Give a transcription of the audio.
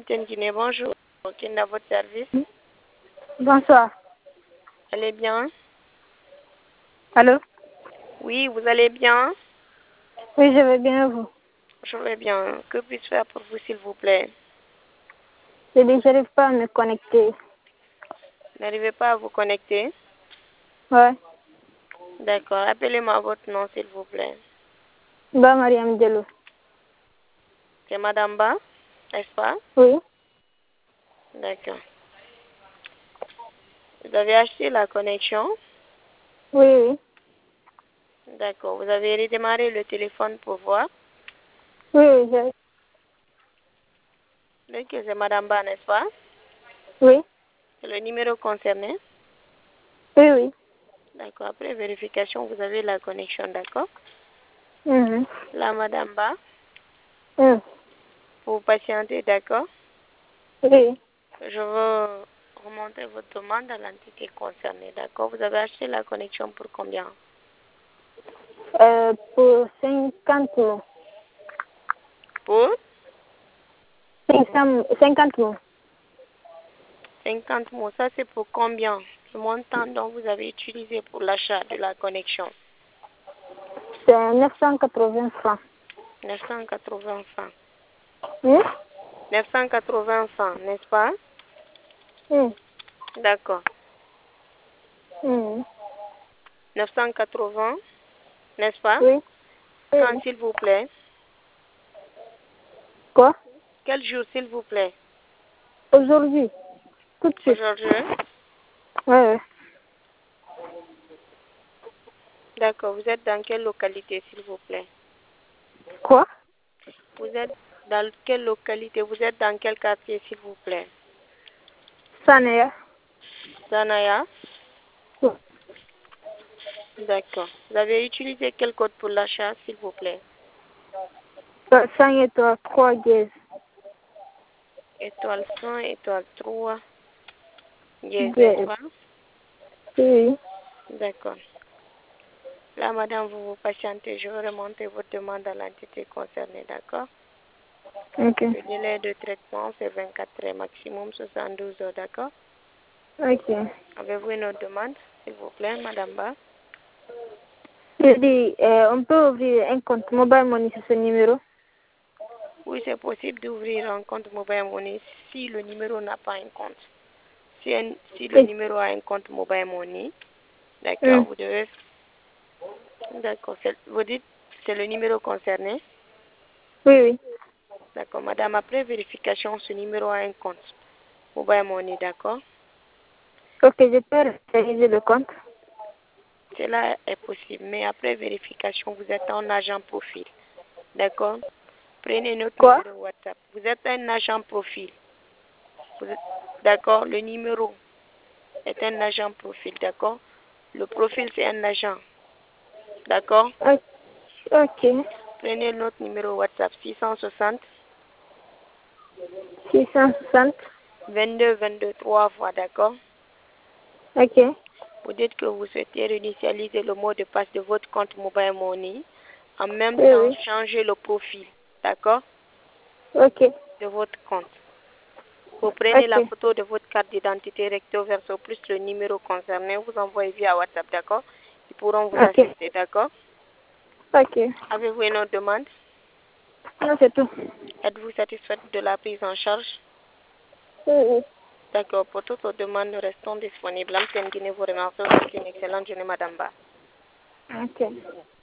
Lamten Guinée, bonjour. Qui est à votre service? Bonsoir. Allez bien? Allô? Oui, vous allez bien? Oui, je vais bien, vous. Je vais bien. Que puis-je faire pour vous, s'il vous plaît? Je dis, j'arrive pas à me connecter. N'arrivez pas à vous connecter? Ouais. D'accord. Appelez-moi votre nom, s'il vous plaît. Ba Mariam Diallo. C'est Madame Ba, n'est-ce pas? Oui. D'accord. Vous avez acheté la connexion? Oui, oui. D'accord. Vous avez redémarré le téléphone pour voir? Oui, oui, Donc, c'est Madame Ba, n'est-ce pas? oui. C'est le numéro concerné? Oui, oui. D'accord. Après vérification, vous avez la connexion, d'accord? Mhm. Là, Madame Ba, Mhm. vous patientez, d'accord? Oui. Je veux remonter votre demande à l'entité concernée, d'accord? Vous avez acheté la connexion pour combien? Pour 50 mots. Pour 50 mots. 50 mots. Ça, c'est pour combien? Le montant dont vous avez utilisé pour l'achat de la connexion? C'est 980 francs. 980 francs. Oui? 980 francs, n'est-ce pas? Oui. D'accord. Mhm. 980, n'est-ce pas? Oui. Quand, Oui. s'il vous plaît? Quoi? Quel jour, s'il vous plaît? Aujourd'hui. Tout de suite. Aujourd'hui? Ouais, ouais. D'accord. Vous êtes dans quelle localité, s'il vous plaît? Quoi? Vous êtes dans quelle localité? Vous êtes dans quel quartier, s'il vous plaît? Sanaya. Zanaya? Oui. D'accord. Vous avez utilisé quel code pour l'achat, s'il vous plaît? 5 étoiles, 3 dièse. Étoile 100, étoile 3, yes, n'est-ce Dièse. pas? Oui. D'accord. Là, madame, vous patientez. Je vais remonter votre demande à l'entité concernée, d'accord? Ok. Le délai de traitement, c'est 24 heures, maximum 72 heures, d'accord? Ok. Avez-vous une autre demande, s'il vous plaît, madame Ba? Je dis, on peut ouvrir un compte mobile money sur ce numéro? Oui, c'est possible d'ouvrir un compte mobile money si le numéro n'a pas un compte. Si le Oui. numéro a un compte mobile money, d'accord, vous devez... D'accord, vous dites c'est le numéro concerné? Oui, oui. D'accord, madame, après vérification, ce numéro a un compte mobile money, d'accord? Ok, je peux réaliser le compte. Cela est possible, mais après vérification, vous êtes un agent profil, d'accord? Prenez notre Quoi? numéro WhatsApp. Vous êtes un agent profil. D'accord? Le numéro est un agent profil, d'accord? Le profil, c'est un agent, d'accord? Ok. Prenez notre numéro WhatsApp 660 660. 22 22 3 fois, d'accord? Ok. Vous dites que vous souhaitez réinitialiser le mot de passe de votre compte Mobile Money. En même Oui, temps, oui. changer le profil, d'accord? Ok. De votre compte. Vous prenez la Ok. photo de votre carte d'identité recto verso plus le numéro concerné, vous envoyez via WhatsApp, d'accord? Ils pourront vous Ok. assister, d'accord? Ok. Avez-vous une autre demande? Non, c'est tout. Êtes-vous satisfaite de la prise en charge? Oui, oui. D'accord, pour toutes vos demandes, nous restons disponibles. Amten Guinée vous remercie. Vous souhaite une excellente journée, Madame Ba. Ok.